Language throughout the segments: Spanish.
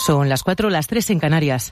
Son las 4, las 3 en Canarias.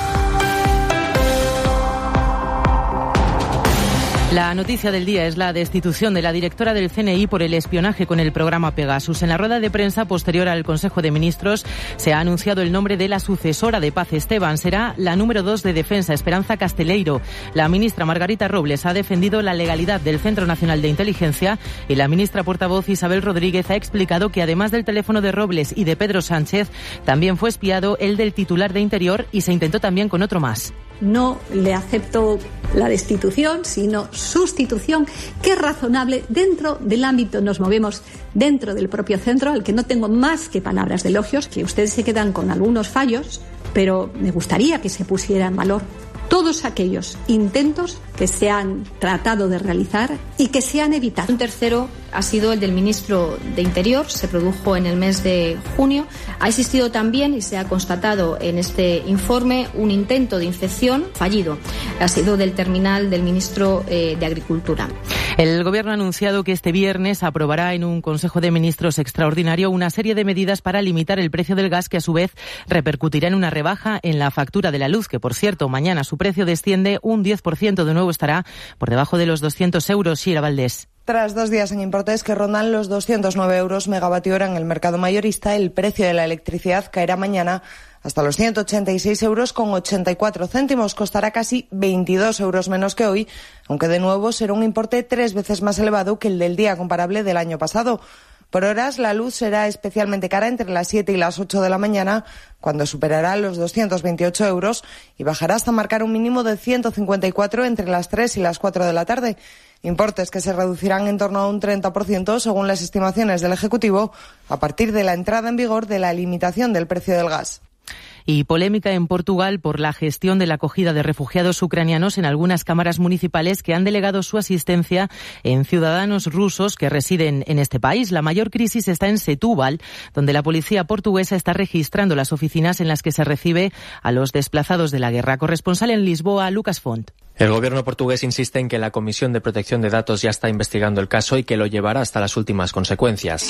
La noticia del día es la destitución de la directora del CNI por el espionaje con el programa Pegasus. En la rueda de prensa posterior al Consejo de Ministros se ha anunciado el nombre de la sucesora de Paz Esteban. Será la número 2 de Defensa, Esperanza Casteleiro. La ministra Margarita Robles ha defendido la legalidad del Centro Nacional de Inteligencia y la ministra portavoz Isabel Rodríguez ha explicado que además del teléfono de Robles y de Pedro Sánchez, también fue espiado el del titular de Interior y se intentó también con otro más. No le acepto la destitución, sino sustitución, que es razonable. Dentro del ámbito nos movemos, dentro del propio centro, al que no tengo más que palabras de elogios, que ustedes se quedan con algunos fallos, pero me gustaría que se pusiera en valor todos aquellos intentos que se han tratado de realizar y que se han evitado. Un tercero ha sido el del ministro de Interior, se produjo en el mes de junio. Ha existido también, y se ha constatado en este informe, un intento de infección fallido. Ha sido del terminal del ministro de Agricultura. El Gobierno ha anunciado que este viernes aprobará en un Consejo de Ministros extraordinario una serie de medidas para limitar el precio del gas, que a su vez repercutirá en una rebaja en la factura de la luz, que por cierto mañana su precio desciende un 10%, de nuevo estará por debajo de los 200 euros. Shira Valdés. Tras 2 días en importes que rondan los 209 euros megavatio hora en el mercado mayorista, el precio de la electricidad caerá mañana hasta los 186 euros con 84 céntimos. Costará casi 22 euros menos que hoy, aunque de nuevo será un importe 3 veces más elevado que el del día comparable del año pasado. Por horas, la luz será especialmente cara entre las 7 y las 8 de la mañana, cuando superará los 228 euros y bajará hasta marcar un mínimo de 154 entre las 3 y las 4 de la tarde. Importes que se reducirán en torno a un 30%, según las estimaciones del Ejecutivo, a partir de la entrada en vigor de la limitación del precio del gas. Y polémica en Portugal por la gestión de la acogida de refugiados ucranianos en algunas cámaras municipales que han delegado su asistencia en ciudadanos rusos que residen en este país. La mayor crisis está en Setúbal, donde la policía portuguesa está registrando las oficinas en las que se recibe a los desplazados de la guerra. Corresponsal en Lisboa, Lucas Font. El gobierno portugués insiste en que la Comisión de Protección de Datos ya está investigando el caso y que lo llevará hasta las últimas consecuencias.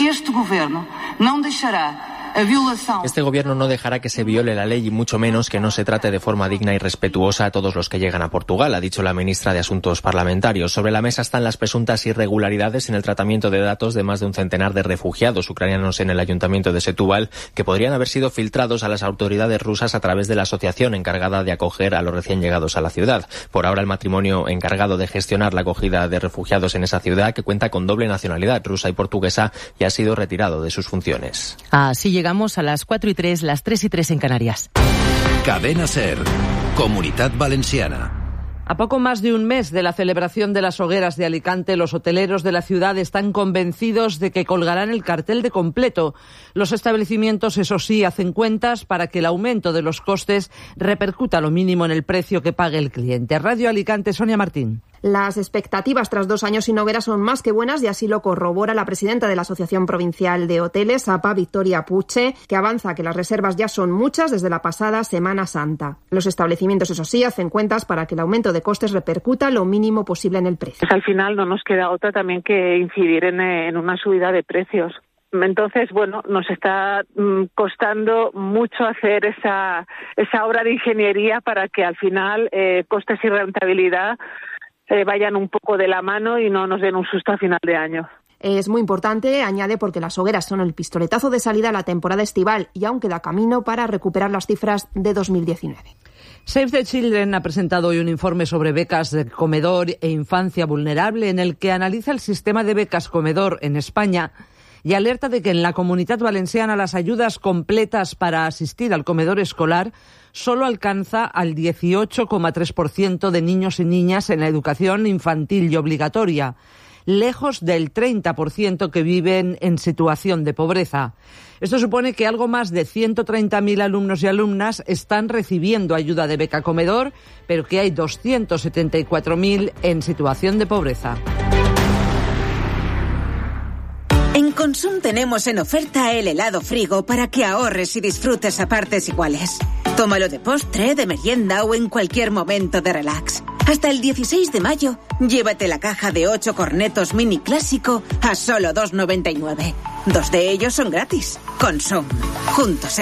Este gobierno no dejará que se viole la ley y mucho menos que no se trate de forma digna y respetuosa a todos los que llegan a Portugal, ha dicho la ministra de Asuntos Parlamentarios. Sobre la mesa están las presuntas irregularidades en el tratamiento de datos de más de un centenar de refugiados ucranianos en el ayuntamiento de Setúbal, que podrían haber sido filtrados a las autoridades rusas a través de la asociación encargada de acoger a los recién llegados a la ciudad. Por ahora, el matrimonio encargado de gestionar la acogida de refugiados en esa ciudad, que cuenta con doble nacionalidad, rusa y portuguesa, ya ha sido retirado de sus funciones. Así llegamos a las 4 y 3, las 3 y 3 en Canarias. Cadena SER, Comunitat Valenciana. A poco más de un mes de la celebración de las hogueras de Alicante, los hoteleros de la ciudad están convencidos de que colgarán el cartel de completo. Los establecimientos, eso sí, hacen cuentas para que el aumento de los costes repercuta lo mínimo en el precio que pague el cliente. Radio Alicante, Sonia Martín. Las expectativas tras 2 años sin hoguera son más que buenas y así lo corrobora la presidenta de la Asociación Provincial de Hoteles, APA, Victoria Puche, que avanza que las reservas ya son muchas desde la pasada Semana Santa. Los establecimientos, eso sí, hacen cuentas para que el aumento de costes repercuta lo mínimo posible en el precio. Pues al final no nos queda otra también que incidir en una subida de precios. Entonces, bueno, nos está costando mucho hacer esa obra de ingeniería para que al final costes y rentabilidad vayan un poco de la mano y no nos den un susto a final de año. Es muy importante, añade, porque las hogueras son el pistoletazo de salida a la temporada estival y aún queda camino para recuperar las cifras de 2019. Save the Children ha presentado hoy un informe sobre becas de comedor e infancia vulnerable en el que analiza el sistema de becas comedor en España y alerta de que en la Comunitat Valenciana las ayudas completas para asistir al comedor escolar solo alcanza al 18,3% de niños y niñas en la educación infantil y obligatoria, lejos del 30% que viven en situación de pobreza. Esto supone que algo más de 130.000 alumnos y alumnas están recibiendo ayuda de beca comedor, pero que hay 274.000 en situación de pobreza. En Consum tenemos en oferta el helado Frigo para que ahorres y disfrutes a partes iguales. Tómalo de postre, de merienda o en cualquier momento de relax. Hasta el 16 de mayo, llévate la caja de 8 cornetos mini clásico a solo 2,99. 2 de ellos son gratis. Consum. Juntos